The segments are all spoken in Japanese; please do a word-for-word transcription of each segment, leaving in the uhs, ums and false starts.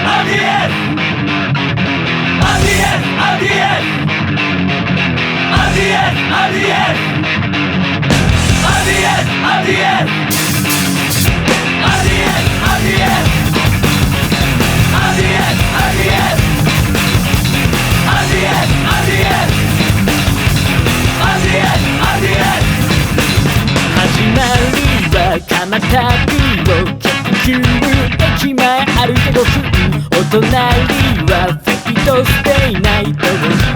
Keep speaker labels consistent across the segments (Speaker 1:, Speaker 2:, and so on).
Speaker 1: 蒲田ビをきゅう駅前歩けごふん、お隣はフェイトステイナイトを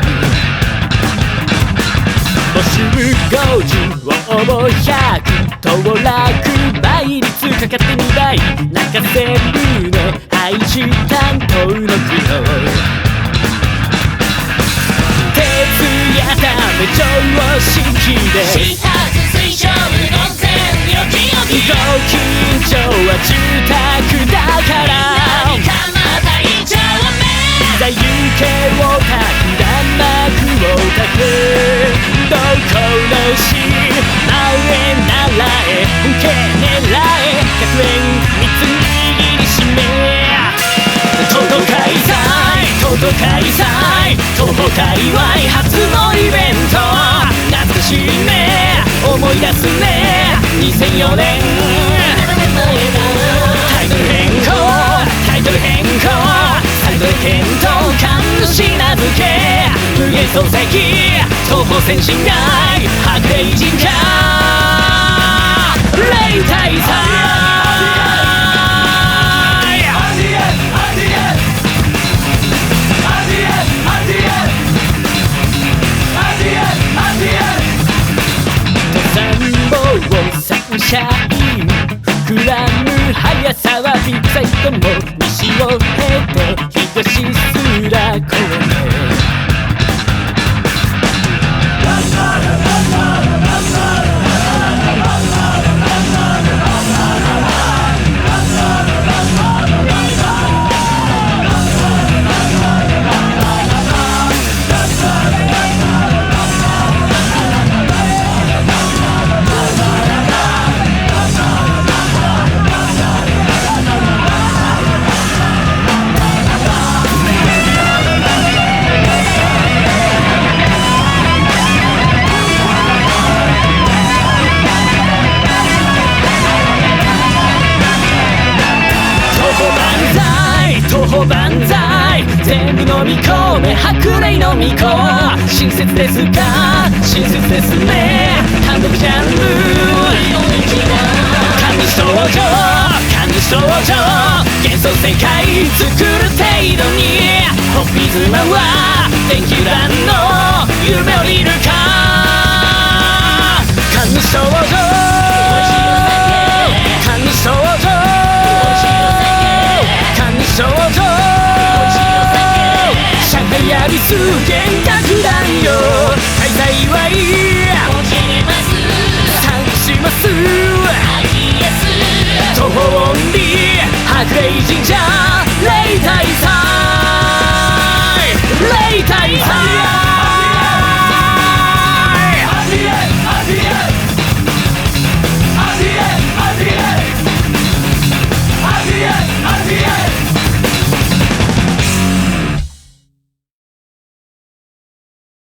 Speaker 1: 募集ごじゅう応募ひゃく当落倍率かかってにばい泣かせるね配信担当の苦労徹夜だめ常識で
Speaker 2: 始発水上無言線よきよき
Speaker 1: ご近所は住宅だから
Speaker 2: 何かまた言っちゃダメ
Speaker 1: いざ行けをたくらまくをたくどころし前ならえ本気狙えひゃくえん三つ握りしめ東都開催東都開催東方界隈初のイベント懐かしいね思い出すねにせんよねんタイトル変更タイトル変更タイトル検討神主名付け無限創世記東方先進街白麗神社霊大祭サンシャイン膨らむ速さはビッグサイトも西を経て東すら越え万歳全部飲み込め白麗の巫女親切ですか親切ですね単独ジャンル神主登場神主登場幻想世界作る程度にホッピーズマンは電気欄の夢を見るか神主登場神主登場神主登場上海アビス幻覚弾よ開催祝い参加します東方オンリー白麗神社